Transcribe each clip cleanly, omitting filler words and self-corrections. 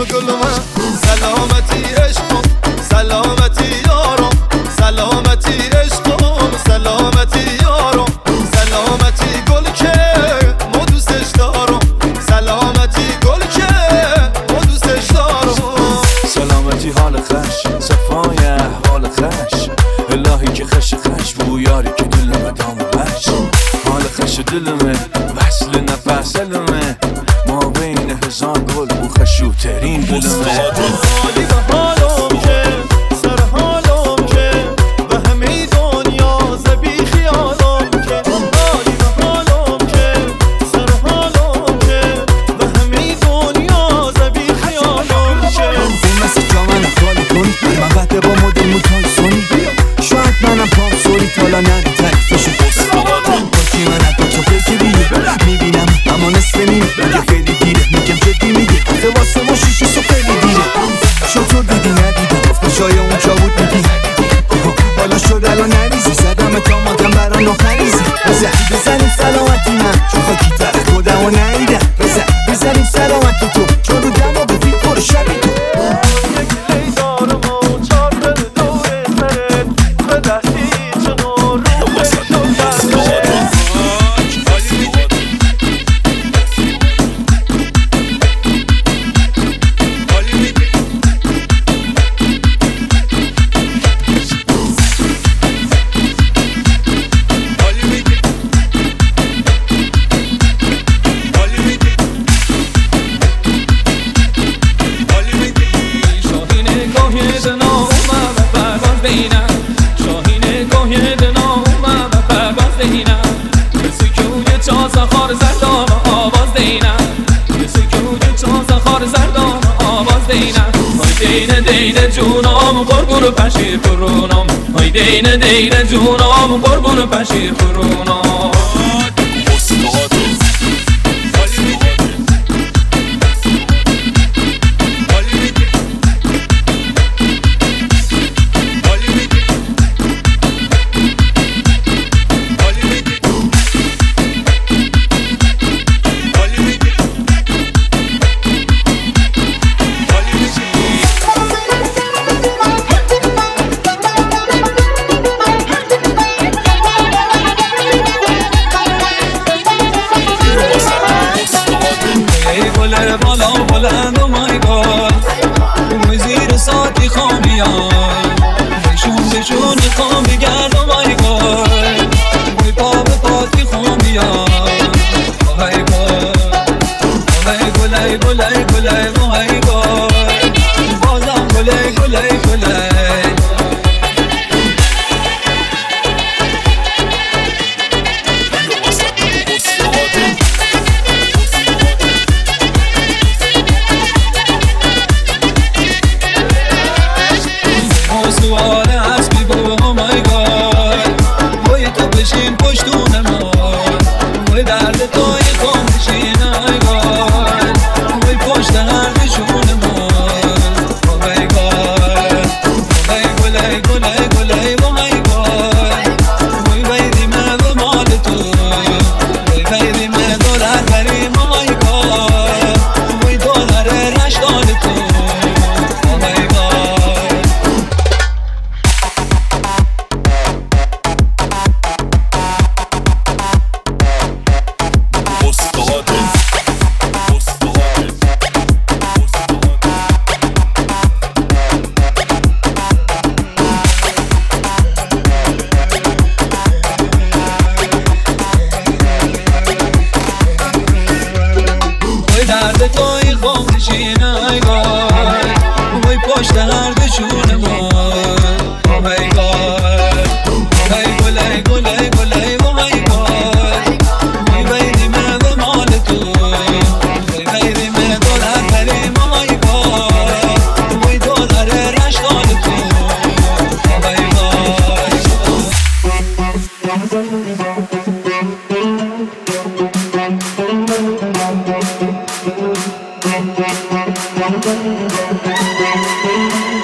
گلومه سلامتی عشقم سلامتی یارم سلامتی عشقم سلامتی یارم سلامتی گل که ما دوستش دارم سلامتی گل که ما دوستش دارم سلامتی حال خش صفای حال خش الهی که خش بو یاری که دلمه دام بش حال خش دلمه وصل نفس علمه ما بین هزار گل بو خشوترین دلمه حالی به حالم که سر حالم که به همه دنیا زبی خیالم که حالی به حالم که سر حالم که به همه دنیا زبی خیالم که این مثل جا من خالی کنی من بده با مدل موتای سونی شاید منم پام سوری تالا ندی تکفشو باشی من حتی تو فکر بیه میبینم اما نصف نیم میگه خیلی دیره میگم جدی میگه آخه واسه ما شیشه سو خیلی دیره شطور دیدی ندیدم گفته شای اون چا بود میگی حالا شد الان نریزی زدم تا مادم برا نخریزی بزنیم سلامتی من چون خاکی تر خودم و نهیدم بزنیم سلامتی تو چون رو دم و بفید پر شبی تو دینه جونام قربون پشیر فرونام های دینه جونام قربون پشیر فرونام بلند و مای گاد اوی زیر ساتی خامیان بشون خام بگرد و مای گاد اوی پا به پاتی خامیان مای گاد گلای گلای گلای مای گاد بازم گلای گلای گلای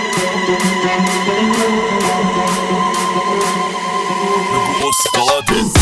Ustad